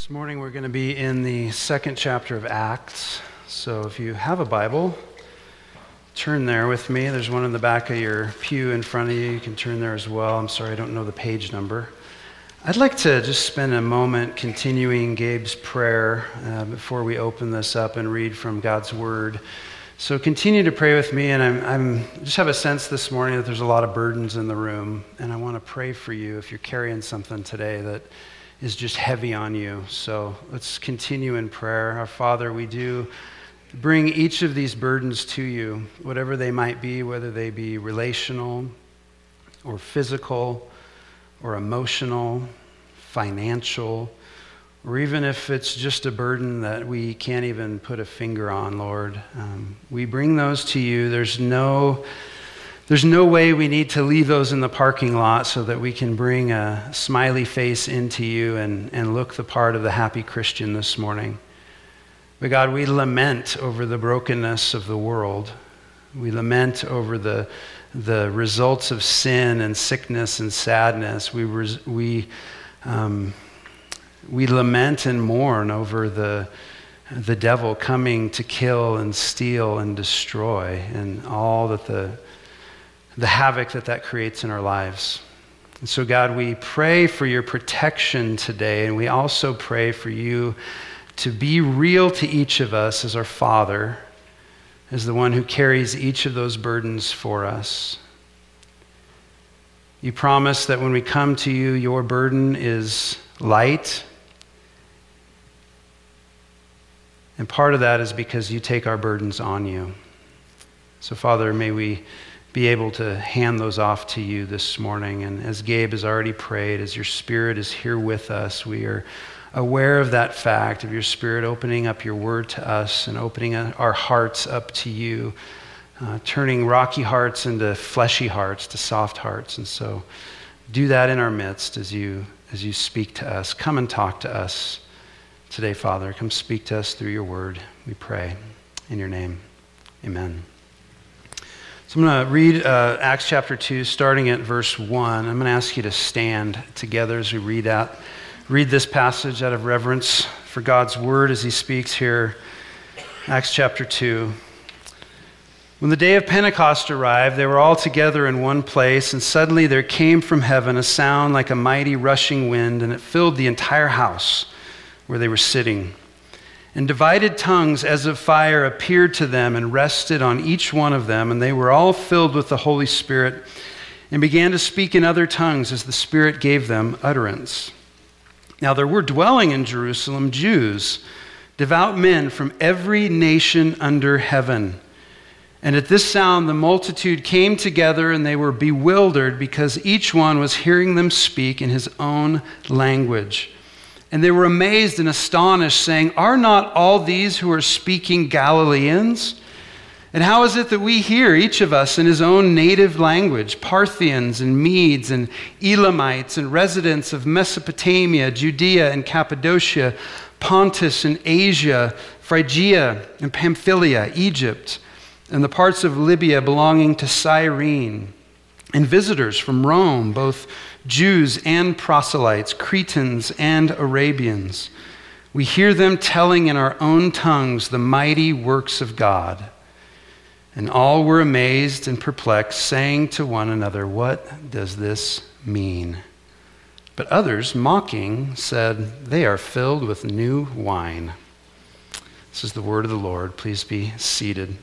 This morning we're going to be in the second chapter of Acts. So if you have a Bible, turn there with me. There's one in the back of your pew in front of you. You can turn there as well. I'm sorry, I don't know the page number. I'd like to just spend a moment continuing Gabe's prayer before we open this up and read from God's Word. So continue to pray with me, and I'm just have a sense this morning that there's a lot of burdens in the room, and I want to pray for you if you're carrying something today that is just heavy on you. So let's continue in prayer. Our Father, we do bring each of these burdens to you, whatever they might be, whether they be relational or physical or emotional, financial, or even if it's just a burden that we can't even put a finger on, Lord. We bring those to you. There's no way we need to leave those in the parking lot so that we can bring a smiley face into you and look the part of the happy Christian this morning. But God, we lament over the brokenness of the world. We lament over the results of sin and sickness and sadness. We lament and mourn over the devil coming to kill and steal and destroy and all that the havoc that creates in our lives. And so God, we pray for your protection today, and we also pray for you to be real to each of us as our Father, as the one who carries each of those burdens for us. You promise that when we come to you, your burden is light. And part of that is because you take our burdens on you. So Father, may we be able to hand those off to you this morning. And as Gabe has already prayed, as your Spirit is here with us, we are aware of that fact, of your Spirit opening up your word to us and opening our hearts up to you, turning rocky hearts into fleshy hearts, to soft hearts. And so do that in our midst as you speak to us. Come and talk to us today, Father. Come speak to us through your word, we pray. In your name, amen. So I'm going to read Acts chapter 2, starting at verse 1. I'm going to ask you to stand together as we read this passage out of reverence for God's word as he speaks here. Acts chapter 2. When the day of Pentecost arrived, they were all together in one place, and suddenly there came from heaven a sound like a mighty rushing wind, and it filled the entire house where they were sitting. And divided tongues as of fire appeared to them and rested on each one of them, and they were all filled with the Holy Spirit and began to speak in other tongues as the Spirit gave them utterance. Now there were dwelling in Jerusalem Jews, devout men from every nation under heaven. And at this sound the multitude came together, and they were bewildered because each one was hearing them speak in his own language. And they were amazed and astonished, saying, "Are not all these who are speaking Galileans? And how is it that we hear, each of us, in his own native language, Parthians and Medes and Elamites and residents of Mesopotamia, Judea and Cappadocia, Pontus and Asia, Phrygia and Pamphylia, Egypt, and the parts of Libya belonging to Cyrene, and visitors from Rome, both Jews and proselytes, Cretans and Arabians. We hear them telling in our own tongues the mighty works of God." And all were amazed and perplexed, saying to one another, "What does this mean?" But others, mocking, said, "They are filled with new wine." This is the word of the Lord. Please be seated.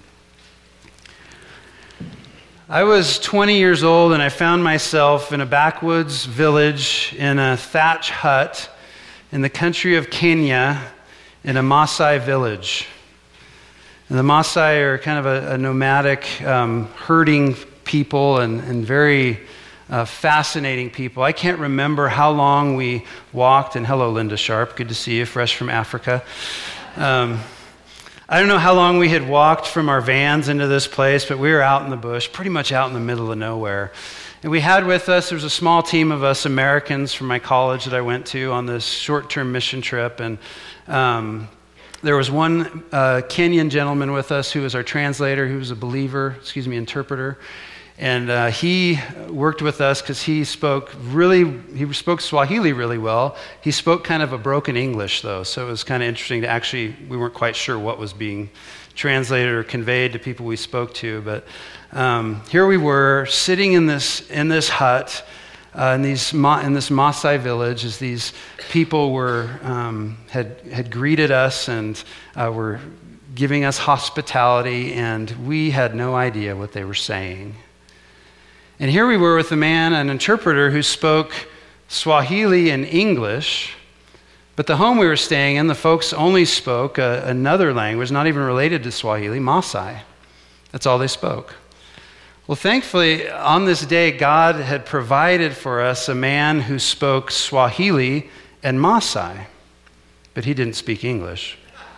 I was 20 years old, and I found myself in a backwoods village in a thatch hut in the country of Kenya in a Maasai village. And the Maasai are kind of a nomadic herding people and very fascinating people. I can't remember how long we walked, and hello Linda Sharp, good to see you, fresh from Africa. I don't know how long we had walked from our vans into this place, but we were out in the bush, pretty much out in the middle of nowhere. And we had with us, there was a small team of us Americans from my college that I went to on this short-term mission trip. And there was one Kenyan gentleman with us who was our translator, who was a believer, interpreter. And he worked with us because he spoke Swahili really well. He spoke kind of a broken English, though, so it was kind of interesting to we weren't quite sure what was being translated or conveyed to people we spoke to. But here we were sitting in this hut in this Maasai village as these people had greeted us and were giving us hospitality, and we had no idea what they were saying. And here we were with an interpreter who spoke Swahili and English, but the home we were staying in, the folks only spoke another language, not even related to Swahili, Maasai. That's all they spoke. Well, thankfully, on this day, God had provided for us a man who spoke Swahili and Maasai, but he didn't speak English.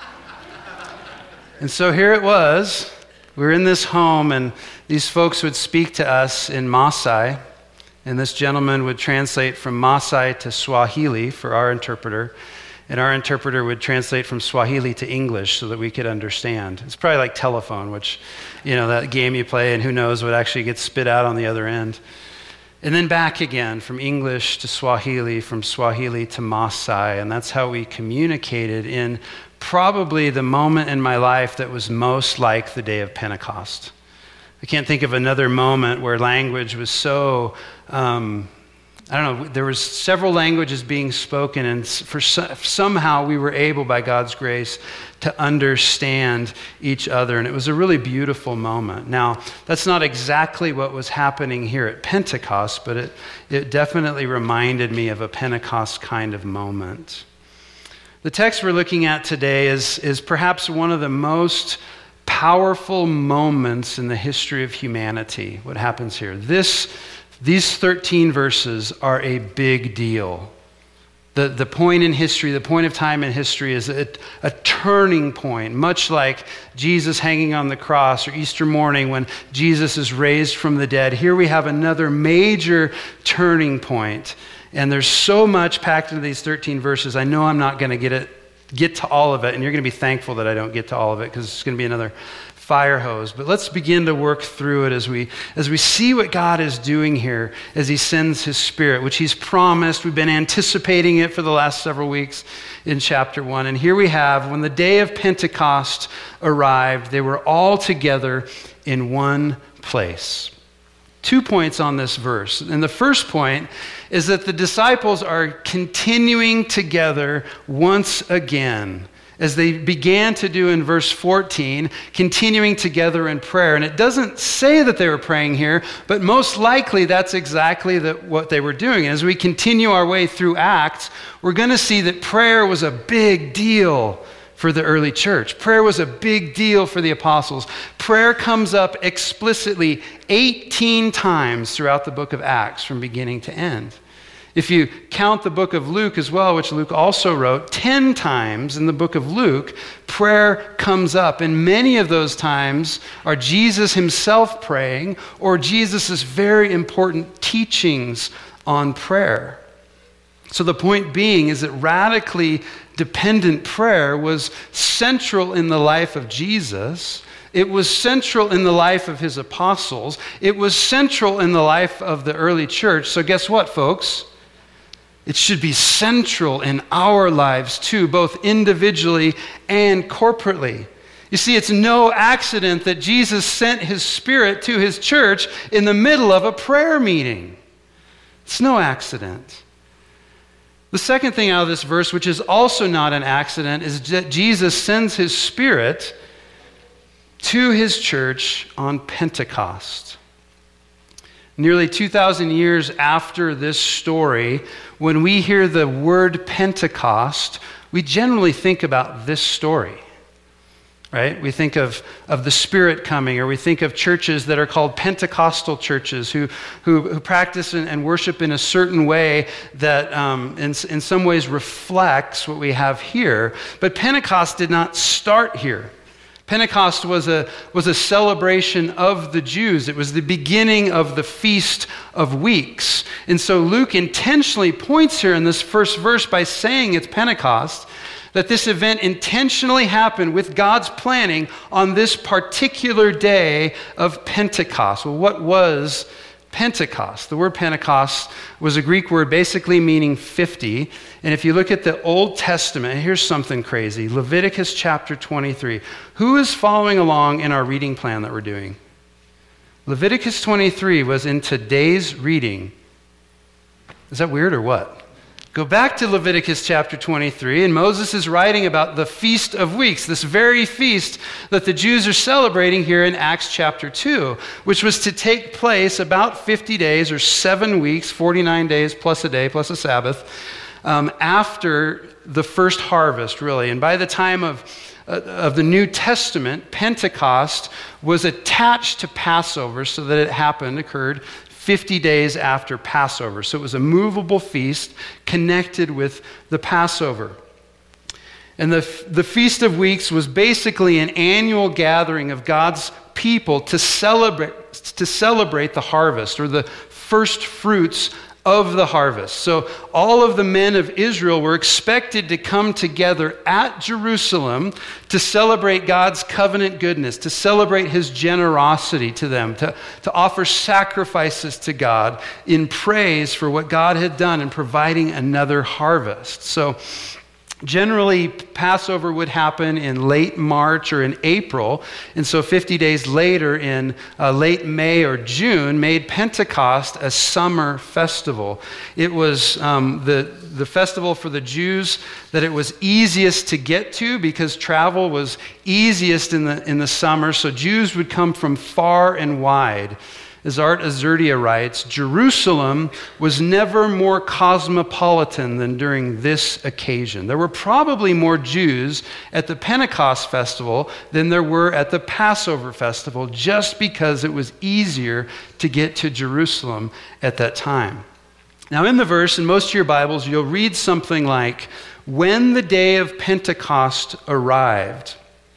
And so here it was. We were in this home, and these folks would speak to us in Maasai, and this gentleman would translate from Maasai to Swahili for our interpreter, and our interpreter would translate from Swahili to English so that we could understand. It's probably like telephone, which, that game you play, and who knows what actually gets spit out on the other end. And then back again, from English to Swahili, from Swahili to Maasai, and that's how we communicated in probably the moment in my life that was most like the day of Pentecost. I can't think of another moment where language was so, there was several languages being spoken, and somehow we were able, by God's grace, to understand each other, and it was a really beautiful moment. Now, that's not exactly what was happening here at Pentecost, but it definitely reminded me of a Pentecost kind of moment. The text we're looking at today is perhaps one of the most powerful moments in the history of humanity, what happens here. These 13 verses are a big deal. The point in history, the point of time in history is a turning point, much like Jesus hanging on the cross or Easter morning when Jesus is raised from the dead. Here we have another major turning point. And there's so much packed into these 13 verses. I know I'm not going to get to all of it, and you're going to be thankful that I don't get to all of it because it's going to be another fire hose. But let's begin to work through it as we see what God is doing here as he sends his Spirit, which he's promised. We've been anticipating it for the last several weeks in chapter 1. And here we have, when the day of Pentecost arrived, they were all together in one place. 2 points on this verse. And the first point is that the disciples are continuing together once again, as they began to do in verse 14, continuing together in prayer. And it doesn't say that they were praying here, but most likely that's exactly what they were doing. And as we continue our way through Acts, we're going to see that prayer was a big deal for the early church. Prayer was a big deal for the apostles. Prayer comes up explicitly 18 times throughout the book of Acts from beginning to end. If you count the book of Luke as well, which Luke also wrote, 10 times in the book of Luke, prayer comes up. And many of those times are Jesus himself praying or Jesus' very important teachings on prayer. So the point being is that radically dependent prayer was central in the life of Jesus. It was central in the life of his apostles. It was central in the life of the early church. So guess what, folks? It should be central in our lives too, both individually and corporately. You see, it's no accident that Jesus sent his Spirit to his church in the middle of a prayer meeting. It's no accident. The second thing out of this verse, which is also not an accident, is that Jesus sends his Spirit to his church on Pentecost. Nearly 2,000 years after this story, when we hear the word Pentecost, we generally think about this story. Right? We think of the Spirit coming, or we think of churches that are called Pentecostal churches who practice and worship in a certain way that in some ways reflects what we have here. But Pentecost did not start here. Pentecost was a celebration of the Jews. It was the beginning of the Feast of Weeks. And so Luke intentionally points here in this first verse by saying it's Pentecost, that this event intentionally happened with God's planning on this particular day of Pentecost. Well, what was Pentecost? The word Pentecost was a Greek word basically meaning 50. And if you look at the Old Testament, here's something crazy. Leviticus chapter 23. Who is following along in our reading plan that we're doing? Leviticus 23 was in today's reading. Is that weird or what? Go back to Leviticus chapter 23, and Moses is writing about the Feast of Weeks, this very feast that the Jews are celebrating here in Acts chapter 2, which was to take place about 50 days or 7 weeks, 49 days plus a day plus a Sabbath, after the first harvest, really. And by the time of the New Testament, Pentecost was attached to Passover so that it occurred 50 days after Passover. So it was a movable feast connected with the Passover. And the Feast of Weeks was basically an annual gathering of God's people to celebrate the harvest, or the first fruits of the harvest. So all of the men of Israel were expected to come together at Jerusalem to celebrate God's covenant goodness, to celebrate his generosity to them, to offer sacrifices to God in praise for what God had done in providing another harvest. So generally, Passover would happen in late March or in April, and so 50 days later in late May or June made Pentecost a summer festival. It was the festival for the Jews that it was easiest to get to because travel was easiest in the summer, so Jews would come from far and wide. As Art Azurdia writes, Jerusalem was never more cosmopolitan than during this occasion. There were probably more Jews at the Pentecost festival than there were at the Passover festival, just because it was easier to get to Jerusalem at that time. Now in the verse, in most of your Bibles, you'll read something like, when the day of Pentecost arrived.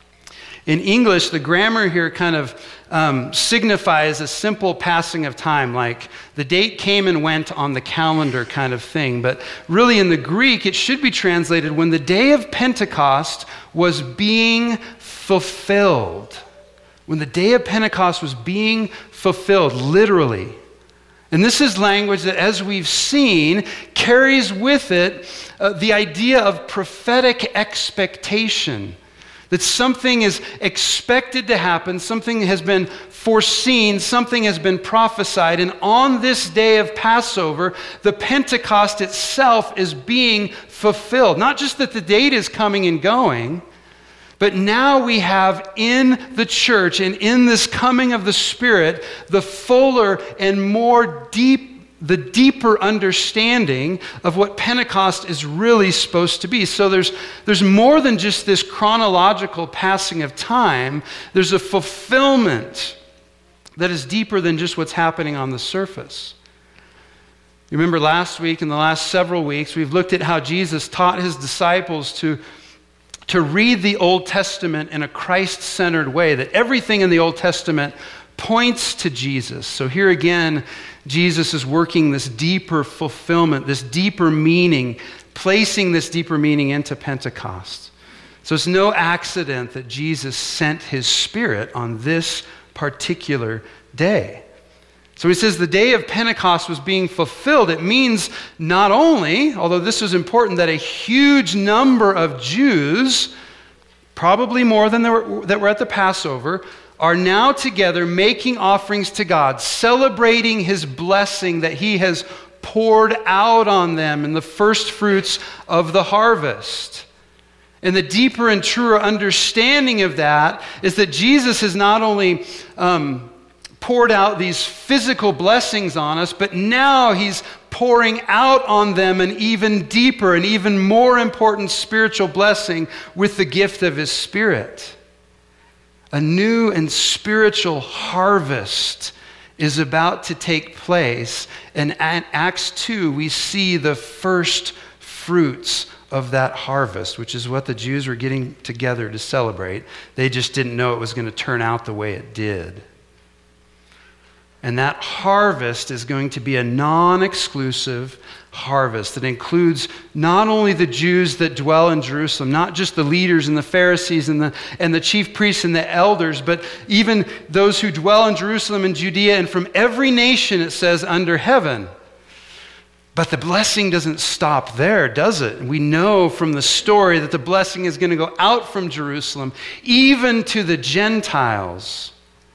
In English, the grammar here kind of signifies a simple passing of time, like the date came and went on the calendar kind of thing. But really in the Greek, it should be translated when the day of Pentecost was being fulfilled. When the day of Pentecost was being fulfilled, literally. And this is language that, as we've seen, carries with it the idea of prophetic expectation. That something is expected to happen, something has been foreseen, something has been prophesied, and on this day of Passover, the Pentecost itself is being fulfilled. Not just that the date is coming and going, but now we have in the church and in this coming of the Spirit, the fuller and the deeper understanding of what Pentecost is really supposed to be. So there's more than just this chronological passing of time. There's a fulfillment that is deeper than just what's happening on the surface. You remember last week and the last several weeks, we've looked at how Jesus taught his disciples to read the Old Testament in a Christ-centered way, that everything in the Old Testament points to Jesus. So here again, Jesus is working this deeper fulfillment, this deeper meaning, placing this deeper meaning into Pentecost. So it's no accident that Jesus sent his Spirit on this particular day. So he says the day of Pentecost was being fulfilled. It means not only, although this is important, that a huge number of Jews, probably more than that were at the Passover, are now together making offerings to God, celebrating his blessing that he has poured out on them in the first fruits of the harvest. And the deeper and truer understanding of that is that Jesus has not only poured out these physical blessings on us, but now he's pouring out on them an even deeper and even more important spiritual blessing with the gift of his Spirit. A new and spiritual harvest is about to take place. And in Acts 2, we see the first fruits of that harvest, which is what the Jews were getting together to celebrate. They just didn't know it was going to turn out the way it did. And that harvest is going to be a non-exclusive harvest that includes not only the Jews that dwell in Jerusalem, not just the leaders and the Pharisees and the chief priests and the elders, but even those who dwell in Jerusalem and Judea and from every nation, it says, under heaven. But the blessing doesn't stop there, does it? We know from the story that the blessing is going to go out from Jerusalem, even to the Gentiles.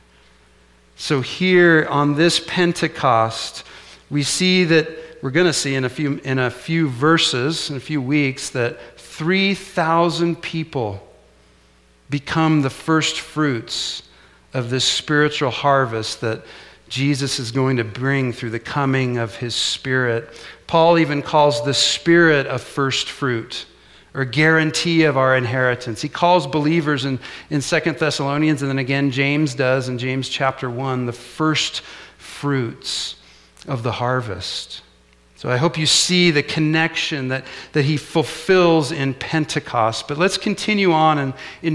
So here on this Pentecost, we see that, we're going to see in a few verses, in a few weeks, that 3,000 people become the first fruits of this spiritual harvest that Jesus is going to bring through the coming of his Spirit. Paul even calls the Spirit a first fruit, or guarantee of our inheritance. He calls believers in 2 Thessalonians, and then again James does in James chapter 1, the first fruits of the harvest. So I hope you see the connection that he fulfills in Pentecost. But let's continue on in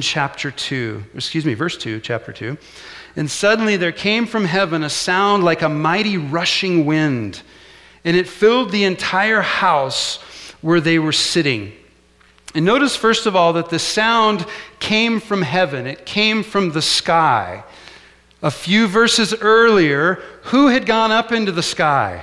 verse 2, chapter 2. And suddenly there came from heaven a sound like a mighty rushing wind, and it filled the entire house where they were sitting. And notice, first of all, that the sound came from heaven. It came from the sky. A few verses earlier, who had gone up into the sky?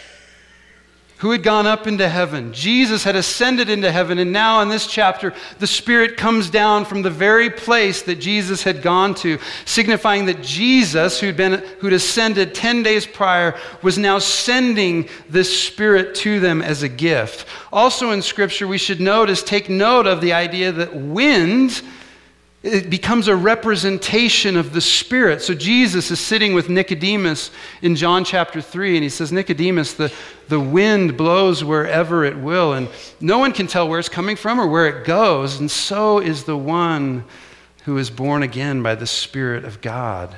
Who had gone up into heaven? Jesus had ascended into heaven, and now in this chapter, the Spirit comes down from the very place that Jesus had gone to, signifying that Jesus, who'd ascended 10 days prior, was now sending this Spirit to them as a gift. Also in Scripture, we should take note of the idea that wind, it becomes a representation of the Spirit. So Jesus is sitting with Nicodemus in John chapter 3, and he says, Nicodemus, the wind blows wherever it will, and no one can tell where it's coming from or where it goes, and so is the one who is born again by the Spirit of God.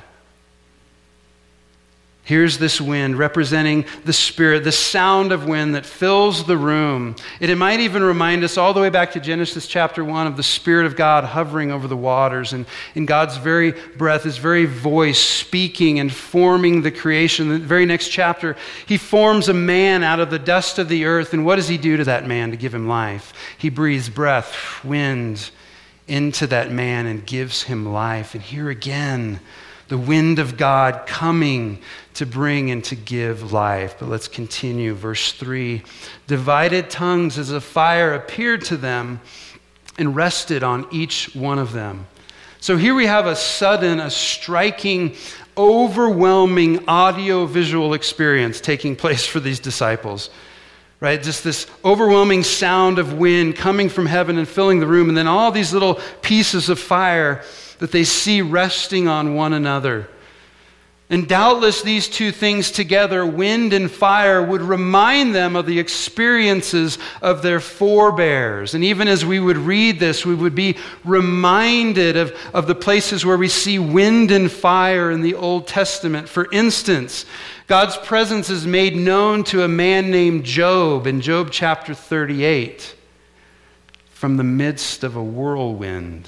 Here's this wind representing the Spirit, the sound of wind that fills the room. It might even remind us all the way back to Genesis chapter 1 of the Spirit of God hovering over the waters, and in God's very breath, his very voice speaking and forming the creation. The very next chapter, he forms a man out of the dust of the earth, and what does he do to that man to give him life? He breathes breath, wind, into that man and gives him life. And here again, the wind of God coming to bring and to give life. But let's continue. Verse 3. Divided tongues as a fire appeared to them and rested on each one of them. So here we have a striking, overwhelming audio-visual experience taking place for these disciples. Right? Just this overwhelming sound of wind coming from heaven and filling the room, and then all these little pieces of fire that they see resting on one another. And doubtless these two things together, wind and fire, would remind them of the experiences of their forebears. And even as we would read this, we would be reminded of the places where we see wind and fire in the Old Testament. For instance, God's presence is made known to a man named Job in Job chapter 38 from the midst of a whirlwind.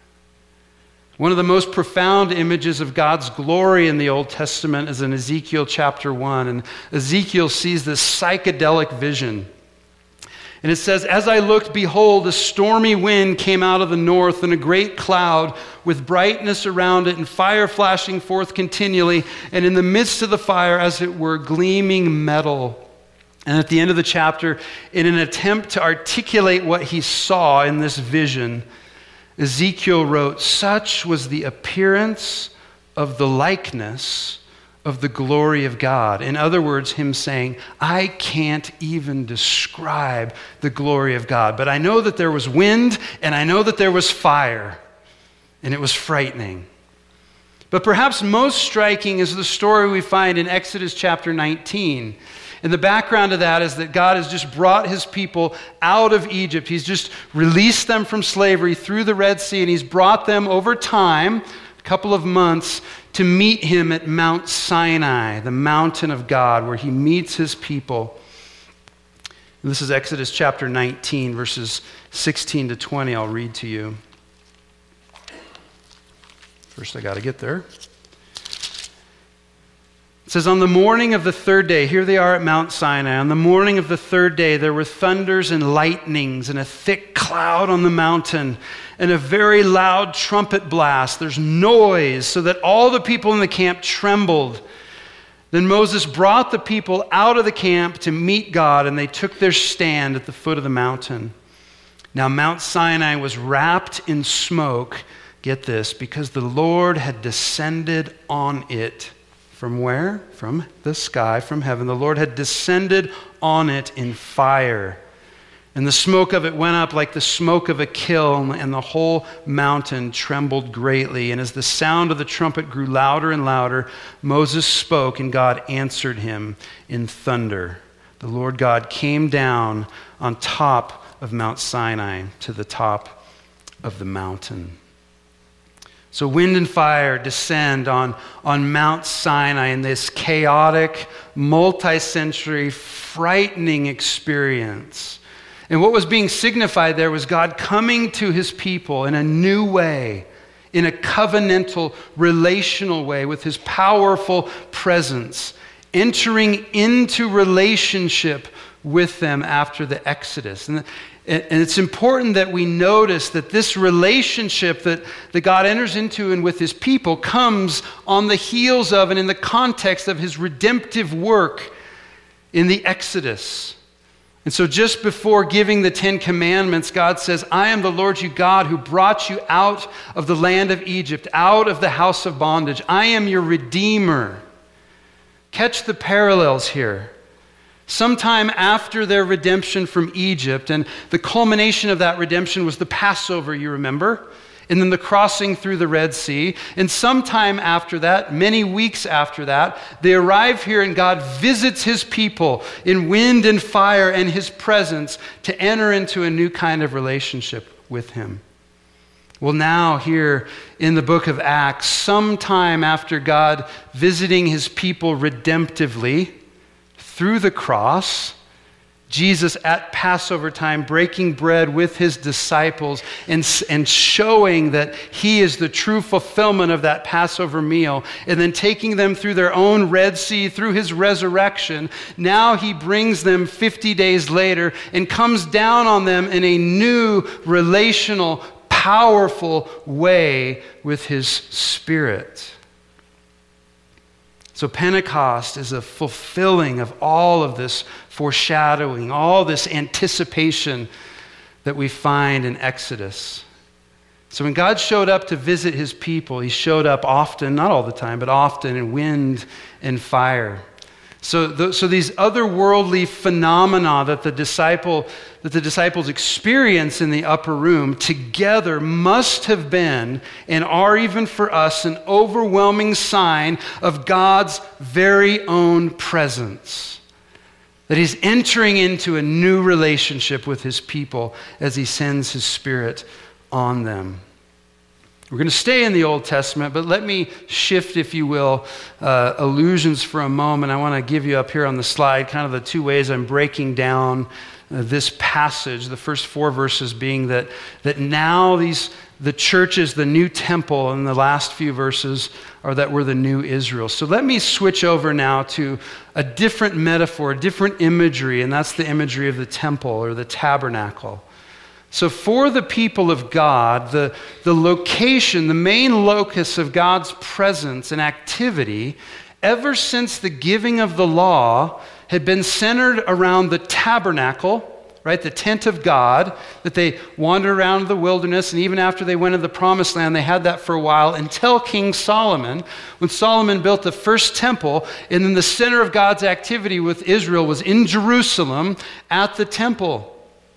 One of the most profound images of God's glory in the Old Testament is in Ezekiel chapter 1. And Ezekiel sees this psychedelic vision. And it says, "As I looked, behold, a stormy wind came out of the north, and a great cloud with brightness around it, and fire flashing forth continually, and in the midst of the fire, as it were, gleaming metal." And at the end of the chapter, in an attempt to articulate what he saw in this vision, Ezekiel wrote, "Such was the appearance of the likeness of the glory of God." In other words, him saying, I can't even describe the glory of God, but I know that there was wind, and I know that there was fire, and it was frightening. But perhaps most striking is the story we find in Exodus chapter 19. And the background of that is that God has just brought his people out of Egypt. He's just released them from slavery through the Red Sea, and he's brought them over time, a couple of months, to meet him at Mount Sinai, the mountain of God, where he meets his people. This is Exodus chapter 19, verses 16 to 20. I'll read to you. First, I got to get there. It says, on the morning of the third day, here they are at Mount Sinai. On the morning of the third day, there were thunders and lightnings and a thick cloud on the mountain and a very loud trumpet blast. There's noise so that all the people in the camp trembled. Then Moses brought the people out of the camp to meet God, and they took their stand at the foot of the mountain. Now Mount Sinai was wrapped in smoke, get this, because the Lord had descended on it. From where? From the sky, from heaven. The Lord had descended on it in fire. And the smoke of it went up like the smoke of a kiln, and the whole mountain trembled greatly. And as the sound of the trumpet grew louder and louder, Moses spoke, and God answered him in thunder. The Lord God came down on top of Mount Sinai to the top of the mountain. So wind and fire descend on Mount Sinai in this chaotic, multi-century, frightening experience. And what was being signified there was God coming to his people in a new way, in a covenantal, relational way with his powerful presence, entering into relationship with them after the Exodus. And it's important that we notice that this relationship that God enters into and with his people comes on the heels of and in the context of his redemptive work in the Exodus. And so just before giving the Ten Commandments, God says, I am the Lord your God who brought you out of the land of Egypt, out of the house of bondage. I am your Redeemer. Catch the parallels here. Sometime after their redemption from Egypt, and the culmination of that redemption was the Passover, you remember, and then the crossing through the Red Sea. And sometime after that, many weeks after that, they arrive here and God visits his people in wind and fire and his presence to enter into a new kind of relationship with him. Well, now here in the book of Acts, sometime after God visiting his people redemptively, through the cross, Jesus at Passover time breaking bread with his disciples and showing that he is the true fulfillment of that Passover meal, and then taking them through their own Red Sea, through his resurrection. Now he brings them 50 days later and comes down on them in a new relational, powerful way with his Spirit. So Pentecost is a fulfilling of all of this foreshadowing, all this anticipation that we find in Exodus. So when God showed up to visit his people, he showed up often, not all the time, but often in wind and fire. So these otherworldly phenomena that the disciples experience in the upper room together must have been, and are even for us, an overwhelming sign of God's very own presence. That he's entering into a new relationship with his people as he sends his Spirit on them. We're going to stay in the Old Testament, but let me shift, if you will, allusions for a moment. I want to give you up here on the slide kind of the two ways I'm breaking down this passage. The first 4 verses being that now the church is the new temple, and the last few verses are that we're the new Israel. So let me switch over now to a different metaphor, a different imagery, and that's the imagery of the temple or the tabernacle. So for the people of God, the location, the main locus of God's presence and activity, ever since the giving of the law, had been centered around the tabernacle, right, the tent of God, that they wandered around the wilderness, and even after they went to the promised land, they had that for a while, until King Solomon, when Solomon built the first temple, and then the center of God's activity with Israel was in Jerusalem at the temple.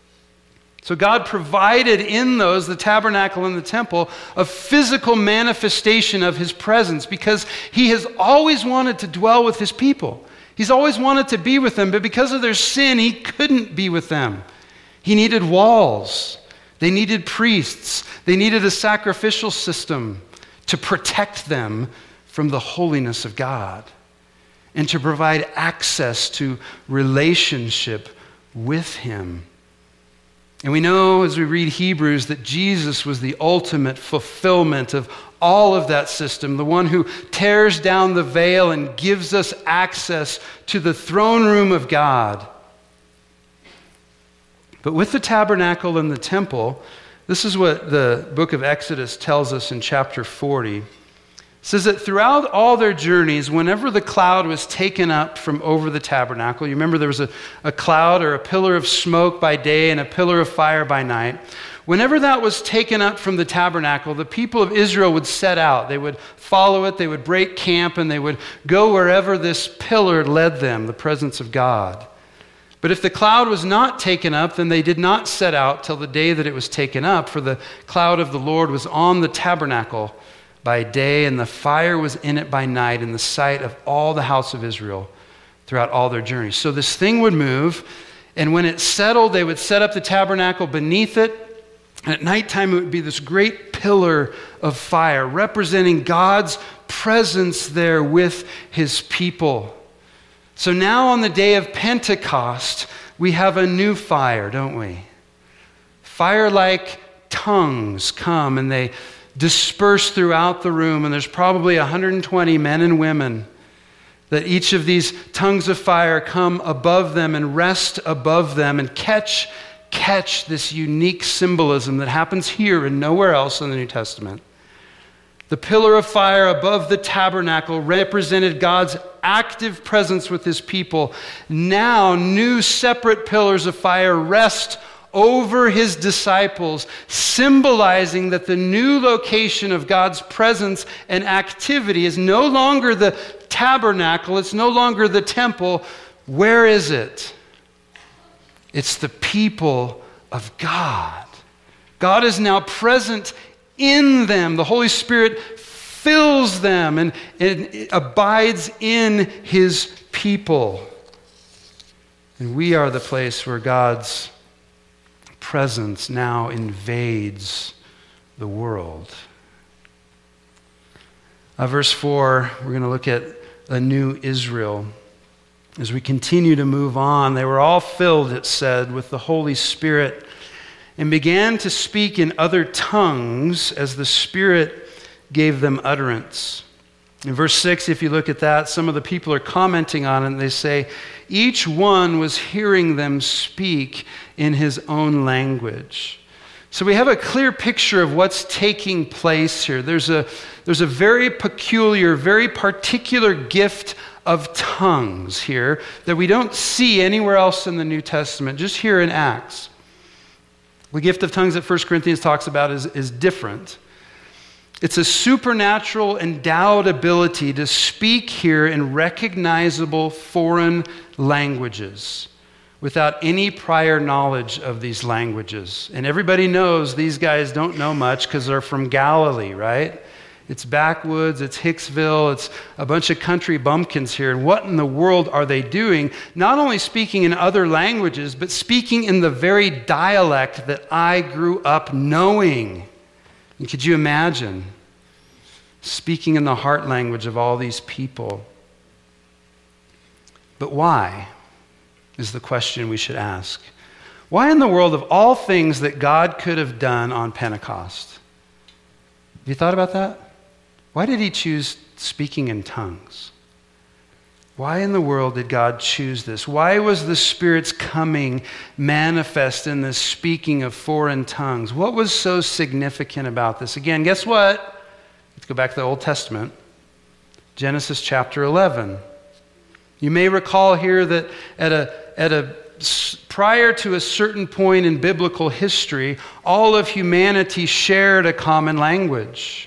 So God provided in those, the tabernacle and the temple, a physical manifestation of his presence, because he has always wanted to dwell with his people. He's always wanted to be with them, but because of their sin, he couldn't be with them. He needed walls. They needed priests. They needed a sacrificial system to protect them from the holiness of God and to provide access to relationship with him. And we know as we read Hebrews that Jesus was the ultimate fulfillment of all of that system, the one who tears down the veil and gives us access to the throne room of God. But with the tabernacle and the temple, this is what the book of Exodus tells us in chapter 40. It says that throughout all their journeys, whenever the cloud was taken up from over the tabernacle, you remember there was a cloud or a pillar of smoke by day and a pillar of fire by night. Whenever that was taken up from the tabernacle, the people of Israel would set out. They would follow it, they would break camp, and they would go wherever this pillar led them, the presence of God. But if the cloud was not taken up, then they did not set out till the day that it was taken up, for the cloud of the Lord was on the tabernacle by day, and the fire was in it by night, in the sight of all the house of Israel throughout all their journeys. So this thing would move, and when it settled, they would set up the tabernacle beneath it, and at nighttime it would be this great pillar of fire, representing God's presence there with his people. So now on the day of Pentecost, we have a new fire, don't we? Fire like tongues come, and they dispersed throughout the room, and there's probably 120 men and women that each of these tongues of fire come above them and rest above them and catch this unique symbolism that happens here and nowhere else in the New Testament. The pillar of fire above the tabernacle represented God's active presence with his people. Now, new separate pillars of fire rest over his disciples, symbolizing that the new location of God's presence and activity is no longer the tabernacle, it's no longer the temple. Where is it? It's the people of God. God is now present in them. The Holy Spirit fills them and it abides in his people. And we are the place where God's presence now invades the world. Verse 4, we're going to look at a new Israel. As we continue to move on, they were all filled, it said, with the Holy Spirit and began to speak in other tongues as the Spirit gave them utterance. In verse 6, if you look at that, some of the people are commenting on it, and they say, each one was hearing them speak in his own language. So we have a clear picture of what's taking place here. There's a very peculiar, very particular gift of tongues here that we don't see anywhere else in the New Testament, just here in Acts. The gift of tongues that 1 Corinthians talks about is different. It's a supernatural endowed ability to speak here in recognizable foreign languages without any prior knowledge of these languages. And everybody knows these guys don't know much because they're from Galilee, right? It's backwoods, it's Hicksville, it's a bunch of country bumpkins here. And what in the world are they doing? Not only speaking in other languages, but speaking in the very dialect that I grew up knowing. And could you imagine speaking in the heart language of all these people? But why is the question we should ask. Why in the world, of all things that God could have done on Pentecost? Have you thought about that? Why did he choose speaking in tongues? Why in the world did God choose this? Why was the Spirit's coming manifest in this speaking of foreign tongues? What was so significant about this? Again, guess what? Let's go back to the Old Testament. Genesis chapter 11. You may recall here that prior to a certain point in biblical history, all of humanity shared a common language.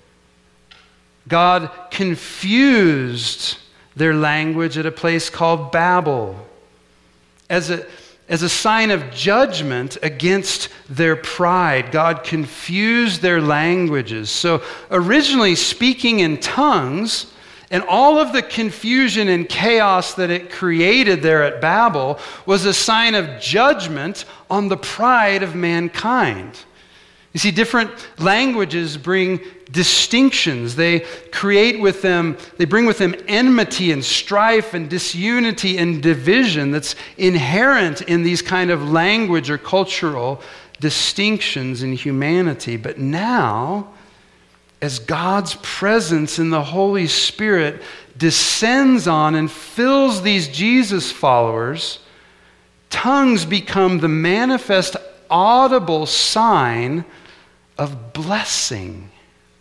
God confused their language at a place called Babel as a sign of judgment against their pride. God confused their languages. So originally speaking in tongues, and all of the confusion and chaos that it created there at Babel was a sign of judgment on the pride of mankind. You see, different languages bring distinctions. They bring with them enmity and strife and disunity and division that's inherent in these kind of language or cultural distinctions in humanity. But now, as God's presence in the Holy Spirit descends on and fills these Jesus followers, tongues become the manifest, audible sign of blessing.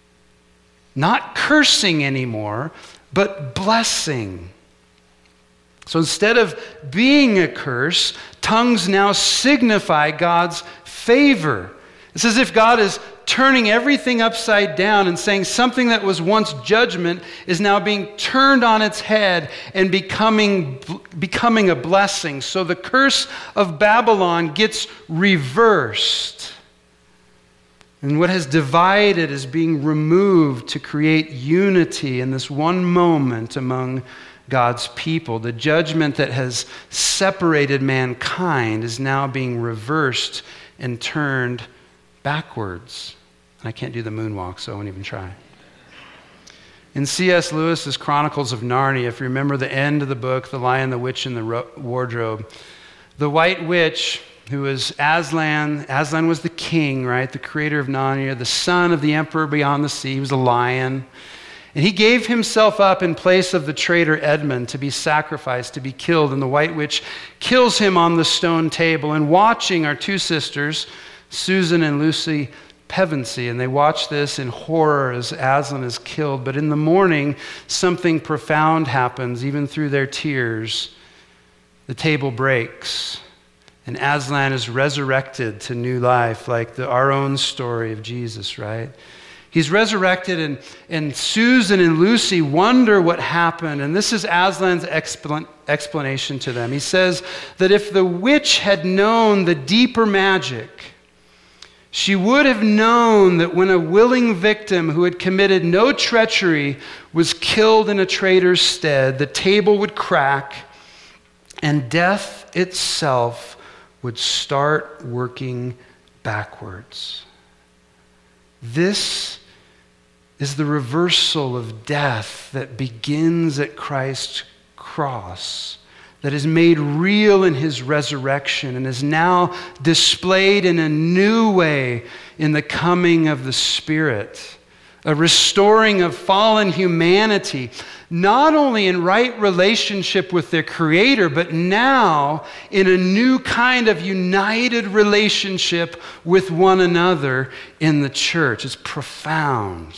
Not cursing anymore, but blessing. So instead of being a curse, tongues now signify God's favor. It's as if God is turning everything upside down and saying something that was once judgment is now being turned on its head and becoming a blessing. So the curse of Babylon gets reversed. And what has divided is being removed to create unity in this one moment among God's people. The judgment that has separated mankind is now being reversed and turned backwards. I can't do the moonwalk, so I won't even try. In C.S. Lewis's Chronicles of Narnia, if you remember the end of the book, The Lion, the Witch, and the Wardrobe, the White Witch, who was Aslan was the king, right? The creator of Narnia, the son of the emperor beyond the sea. He was a lion. And he gave himself up in place of the traitor Edmund to be sacrificed, to be killed. And the White Witch kills him on the stone table. And watching are two sisters, Susan and Lucy Pevensey, and they watch this in horror as Aslan is killed. But in the morning, something profound happens, even through their tears. The table breaks, and Aslan is resurrected to new life, like our own story of Jesus, right? He's resurrected, and Susan and Lucy wonder what happened, and this is Aslan's explanation to them. He says that if the witch had known the deeper magic, she would have known that when a willing victim who had committed no treachery was killed in a traitor's stead, the table would crack and death itself would start working backwards. This is the reversal of death that begins at Christ's cross, that is made real in his resurrection and is now displayed in a new way in the coming of the Spirit. A restoring of fallen humanity, not only in right relationship with their Creator, but now in a new kind of united relationship with one another in the church. It's profound.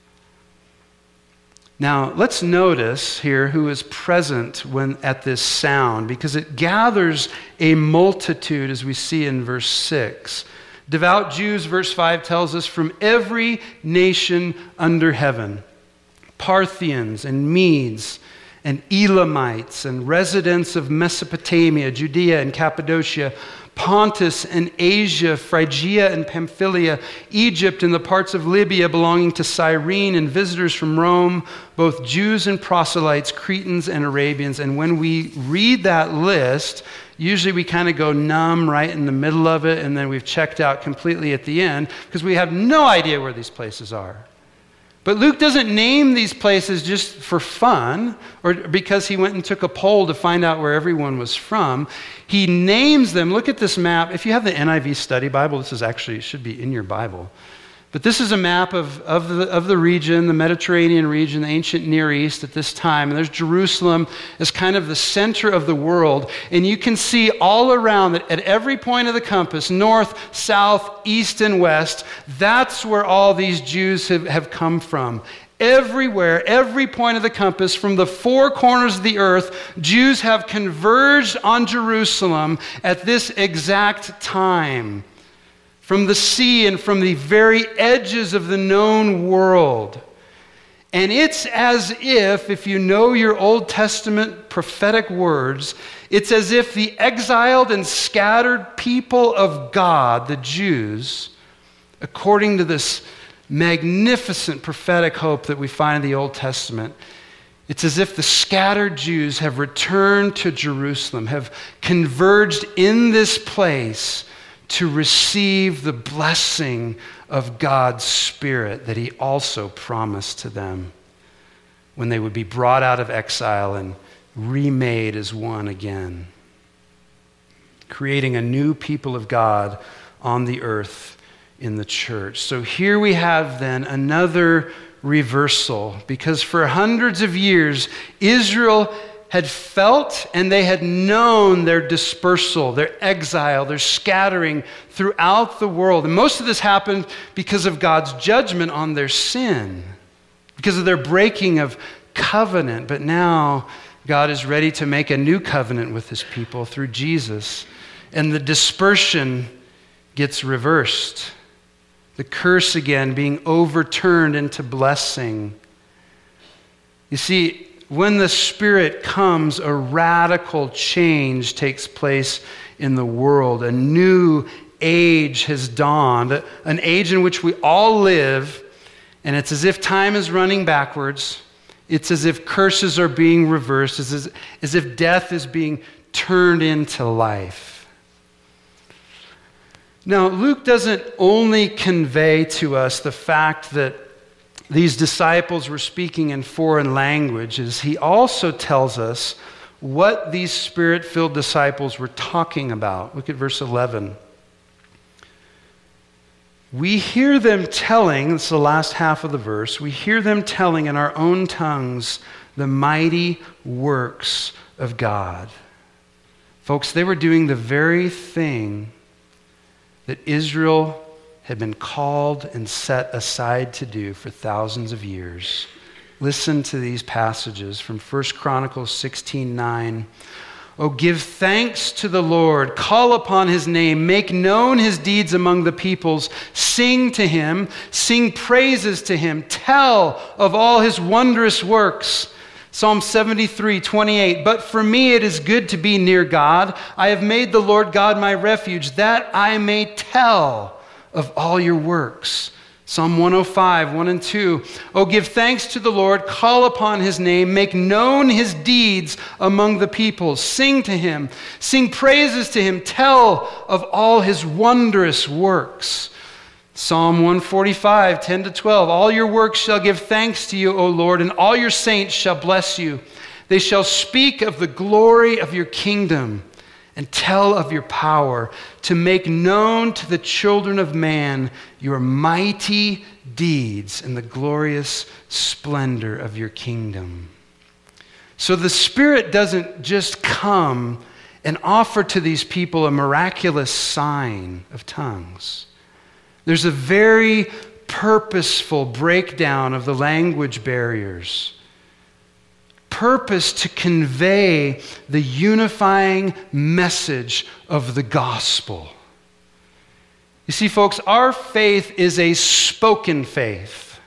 Now, let's notice here who is present when at this sound, because it gathers a multitude, as we see in verse 6. Devout Jews, verse 5 tells us, from every nation under heaven, Parthians and Medes and Elamites and residents of Mesopotamia, Judea and Cappadocia, Pontus and Asia, Phrygia and Pamphylia, Egypt and the parts of Libya belonging to Cyrene, and visitors from Rome, both Jews and proselytes, Cretans and Arabians. And when we read that list, usually we kind of go numb right in the middle of it, and then we've checked out completely at the end because we have no idea where these places are. But Luke doesn't name these places just for fun or because he went and took a poll to find out where everyone was from. He names them. Look at this map. If you have the NIV Study Bible, this is actually, it should be in your Bible. But this is a map of the region, the Mediterranean region, the ancient Near East at this time. And there's Jerusalem as kind of the center of the world. And you can see all around that at every point of the compass, north, south, east, and west, that's where all these Jews have come from. Everywhere, every point of the compass, from the four corners of the earth, Jews have converged on Jerusalem at this exact time. From the sea and from the very edges of the known world. And it's as if you know your Old Testament prophetic words, it's as if the exiled and scattered people of God, the Jews, according to this magnificent prophetic hope that we find in the Old Testament, it's as if the scattered Jews have returned to Jerusalem, have converged in this place to receive the blessing of God's Spirit that he also promised to them when they would be brought out of exile and remade as one again, creating a new people of God on the earth in the church. So here we have then another reversal, because for hundreds of years, Israel had felt and they had known their dispersal, their exile, their scattering throughout the world. And most of this happened because of God's judgment on their sin, because of their breaking of covenant. But now God is ready to make a new covenant with his people through Jesus. And the dispersion gets reversed. The curse again being overturned into blessing. You see, when the Spirit comes, a radical change takes place in the world. A new age has dawned, an age in which we all live, and it's as if time is running backwards. It's as if curses are being reversed, as if death is being turned into life. Now, Luke doesn't only convey to us the fact that these disciples were speaking in foreign languages. He also tells us what these Spirit-filled disciples were talking about. Look at verse 11. We hear them telling, this is the last half of the verse, we hear them telling in our own tongues the mighty works of God. Folks, they were doing the very thing that Israel had been called and set aside to do for thousands of years. Listen to these passages from 1 Chronicles 16:9. Oh, give thanks to the Lord, call upon his name, make known his deeds among the peoples, sing to him, sing praises to him, tell of all his wondrous works. Psalm 73:28. But for me it is good to be near God. I have made the Lord God my refuge, that I may tell of all your works. Psalm 105, 1 and 2. Oh, give thanks to the Lord, call upon his name, make known his deeds among the peoples. Sing to him, sing praises to him, tell of all his wondrous works. Psalm 145, 10 to 12. All your works shall give thanks to you, O Lord, and all your saints shall bless you. They shall speak of the glory of your kingdom and tell of your power, to make known to the children of man your mighty deeds and the glorious splendor of your kingdom. So the Spirit doesn't just come and offer to these people a miraculous sign of tongues. There's a very purposeful breakdown of the language barriers. Purpose to convey the unifying message of the gospel. You see, folks, our faith is a spoken faith.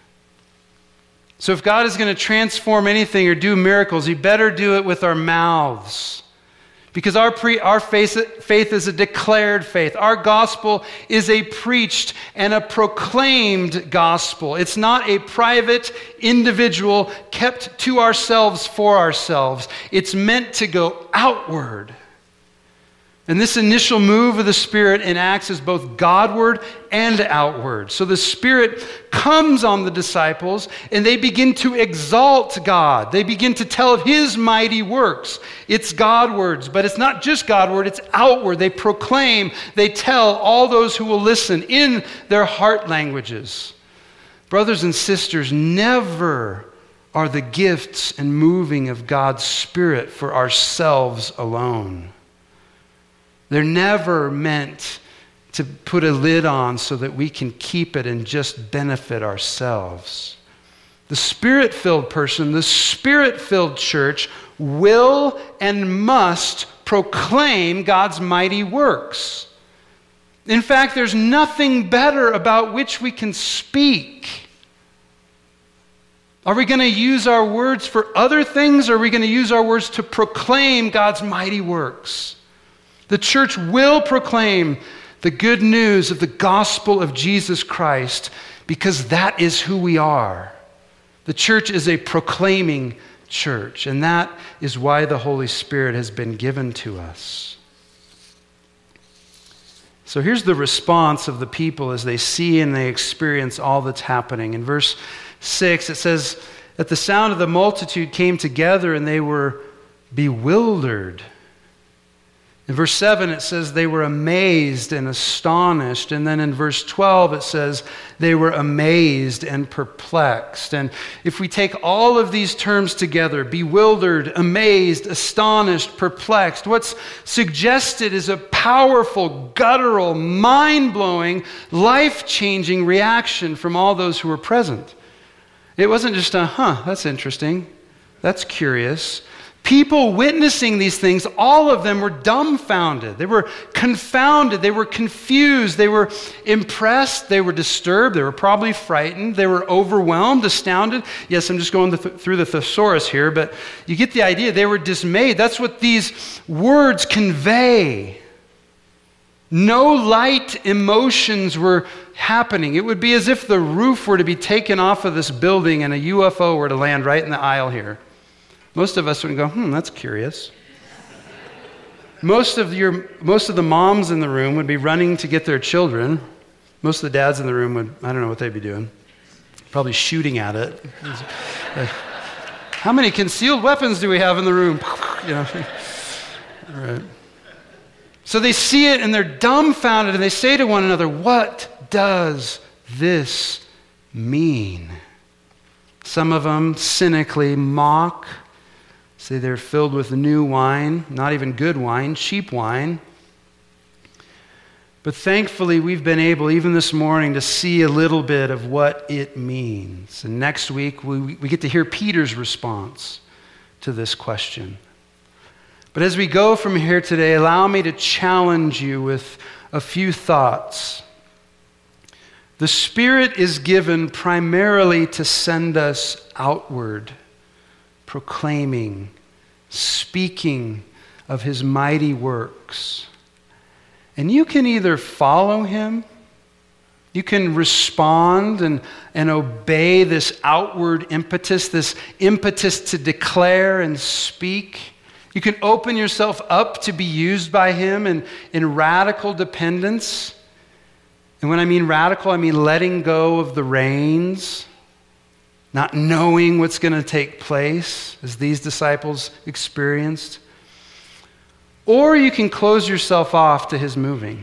So if God is going to transform anything or do miracles, he better do it with our mouths. Because our faith is a declared faith. Our gospel is a preached and a proclaimed gospel. It's not a private, individual, kept to ourselves for ourselves. It's meant to go outward. And this initial move of the Spirit enacts as both Godward and outward. So the Spirit comes on the disciples and they begin to exalt God. They begin to tell of his mighty works. It's Godwards, but it's not just Godward, it's outward. They proclaim, they tell all those who will listen in their heart languages. Brothers and sisters, never are the gifts and moving of God's Spirit for ourselves alone. They're never meant to put a lid on so that we can keep it and just benefit ourselves. The Spirit-filled person, the Spirit-filled church will and must proclaim God's mighty works. In fact, there's nothing better about which we can speak. Are we going to use our words for other things, or are we going to use our words to proclaim God's mighty works? The church will proclaim the good news of the gospel of Jesus Christ because that is who we are. The church is a proclaiming church, and that is why the Holy Spirit has been given to us. So here's the response of the people as they see and they experience all that's happening. In verse 6, it says, "At the sound of the multitude came together, and they were bewildered." In verse 7, it says they were amazed and astonished. And then in verse 12, it says they were amazed and perplexed. And if we take all of these terms together, bewildered, amazed, astonished, perplexed, what's suggested is a powerful, guttural, mind-blowing, life-changing reaction from all those who were present. It wasn't just that's interesting, that's curious. People witnessing these things, all of them were dumbfounded. They were confounded. They were confused. They were impressed. They were disturbed. They were probably frightened. They were overwhelmed, astounded. Yes, I'm just going through the thesaurus here, but you get the idea. They were dismayed. That's what these words convey. No light emotions were happening. It would be as if the roof were to be taken off of this building and a UFO were to land right in the aisle here. Most of us would go, that's curious. Most of the moms in the room would be running to get their children. Most of the dads in the room would, I don't know what they'd be doing. Probably shooting at it. How many concealed weapons do we have in the room? All right. So they see it and they're dumbfounded and they say to one another, "What does this mean?" Some of them cynically mock. Say they're filled with new wine, not even good wine, cheap wine. But thankfully, we've been able, even this morning, to see a little bit of what it means. And next week, we get to hear Peter's response to this question. But as we go from here today, allow me to challenge you with a few thoughts. The Spirit is given primarily to send us outward, proclaiming, speaking of His mighty works. And you can either follow Him, you can respond and obey this outward impetus, this impetus to declare and speak. You can open yourself up to be used by Him in radical dependence. And when I mean radical, I mean letting go of the reins, not knowing what's going to take place, as these disciples experienced. Or you can close yourself off to His moving,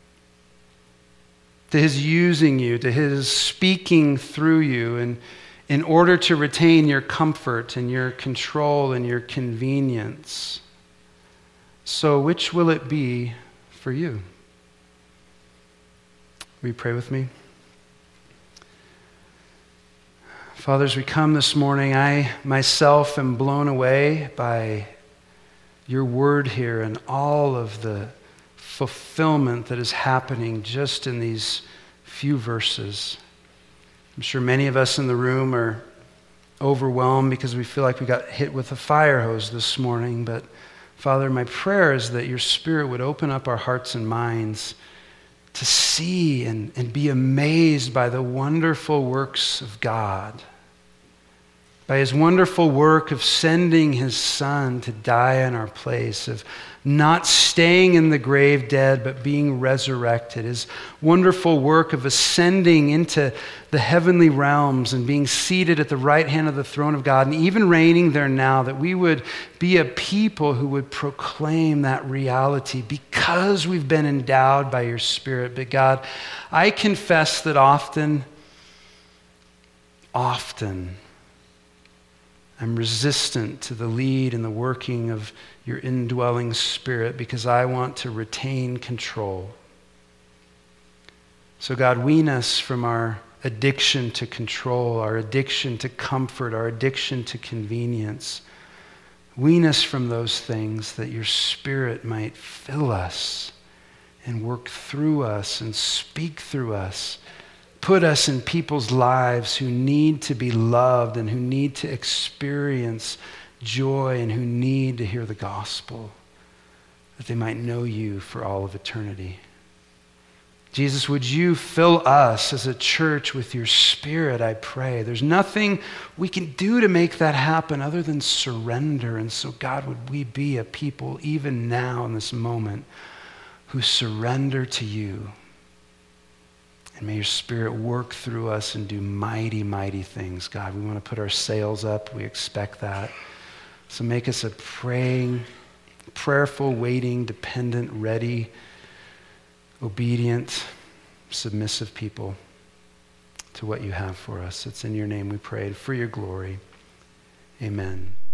to His using you, to His speaking through you, and in order to retain your comfort and your control and your convenience. So which will it be for you? Will you pray with me? Father, as we come this morning, I myself am blown away by your word here and all of the fulfillment that is happening just in these few verses. I'm sure many of us in the room are overwhelmed because we feel like we got hit with a fire hose this morning. But Father, my prayer is that your Spirit would open up our hearts and minds to see and be amazed by the wonderful works of God, by His wonderful work of sending His Son to die in our place, of not staying in the grave dead, but being resurrected. His wonderful work of ascending into the heavenly realms and being seated at the right hand of the throne of God and even reigning there now, that we would be a people who would proclaim that reality because we've been endowed by your Spirit. But God, I confess that often, I'm resistant to the lead and the working of your indwelling Spirit because I want to retain control. So God, wean us from our addiction to control, our addiction to comfort, our addiction to convenience. Wean us from those things that your Spirit might fill us and work through us and speak through us. Put us in people's lives who need to be loved and who need to experience joy and who need to hear the gospel, that they might know you for all of eternity. Jesus, would you fill us as a church with your Spirit, I pray. There's nothing we can do to make that happen other than surrender. And so, God, would we be a people even now in this moment who surrender to you. And may your Spirit work through us and do mighty, mighty things. God, we want to put our sails up. We expect that. So make us a praying, prayerful, waiting, dependent, ready, obedient, submissive people to what you have for us. It's in your name we pray, for your glory. Amen.